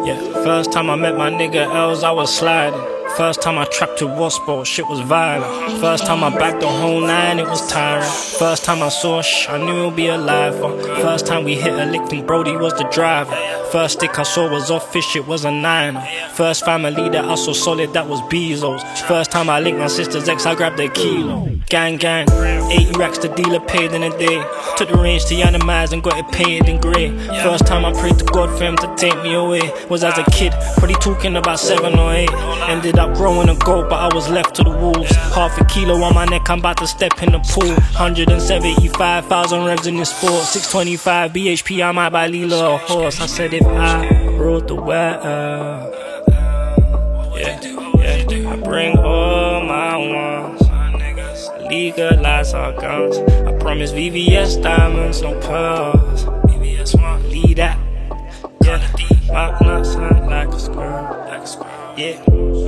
Yeah, first time I met my nigga Els, I was sliding. First time I trapped to Waspo, shit was violent. First time I backed the whole 9, it was tiring. First time I saw I knew it'd be a live one. First time we hit a lick, think Brody was the driver. First stick I saw was off fish, it was a 9. First family that I saw solid, that was Bezos. First time I licked my sister's ex, I grabbed a kilo. Gang gang, 80 racks the dealer paid in a day. Took the range to Yanamize and got it painted in grey. First time I prayed to God for him to take me away was as a kid, probably talking about 7 or 8. Ended up growing a goat, but I was left to the wolves. Half a kilo on my neck, I'm about to step in the pool. 175,000 revs in this sport. 625 BHP, I might buy Lila a horse. I said if I rode the weather, yeah, I bring all my ones. Legalize our guns. I promise VVS diamonds, no pearls. Lead that. Yeah, my nuts sound like a squirrel. Yeah.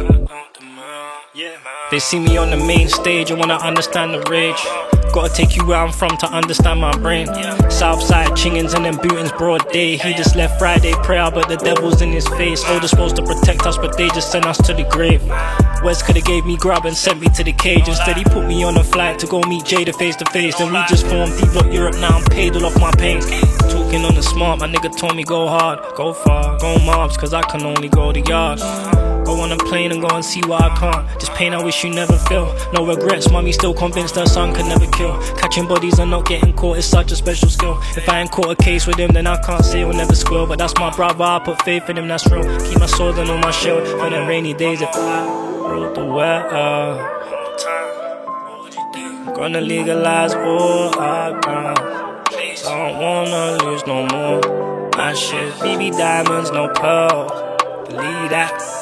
They see me on the main stage and wanna understand the rage. Gotta take you where I'm from to understand my brain. Southside chingins and them bootings broad day. He just left Friday prayer, but the devil's in his face. Older supposed to protect us, but they just sent us to the grave. West coulda gave me grub and sent me to the cage. Instead he put me on a flight to go meet Jada face to face. Then we just formed D-Block Europe, now I'm paid all off my pain. Talking on the smart, my nigga told me go hard, go far, go mobs, cause I can only go the yard. Go on a plane and go and see what I can't. Just pain I wish you never feel. No regrets, mommy still convinced her son could never kill. Catching bodies and not getting caught is such a special skill. If I ain't caught a case with him, then I can't say he'll never squeal. But that's my brother, I put faith in him, that's real. Keep my sword on my shield for the rainy days. If I rode the weather, I'm gonna legalize all I got. I don't wanna lose no more. My shit, BB diamonds, no pearls. Believe that.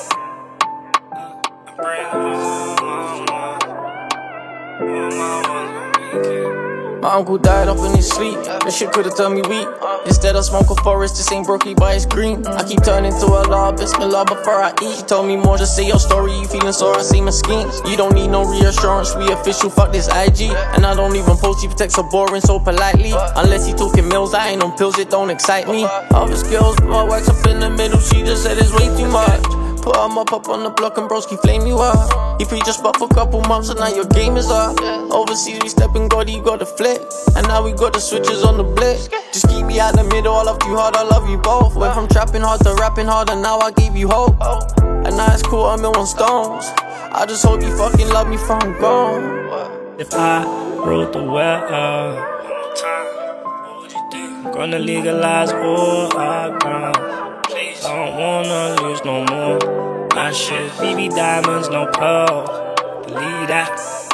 My uncle died up in his sleep. This shit could've turned me weak. Instead I smoke a forest, this ain't broccoli but it's green. I keep turning to Allah, Bismillah before I eat. She told me more, just say your story, you feeling sore, I say my schemes. You don't need no reassurance, we official, fuck this IG. And I don't even post, you text so boring so politely. Unless you talking mills, I ain't on pills, it don't excite me. All the skills, but wax up in the middle, she just said it's way too much. Put him up on the block and broski flame you up. He preach a spot for a couple months and now your game is up. Overseas we stepping God, you got the flick. And now we got the switches on the blick. Just keep me out the middle, I love you hard, I love you both. Went from trapping hard to rapping hard and now I gave you hope. And now it's cool, I'm in on stones. I just hope you fucking love me from I'm gone. If I rode the weather, I'm gonna legalize all I got. I don't wanna lose no more. My shit, BB diamonds, no pearls. Believe that.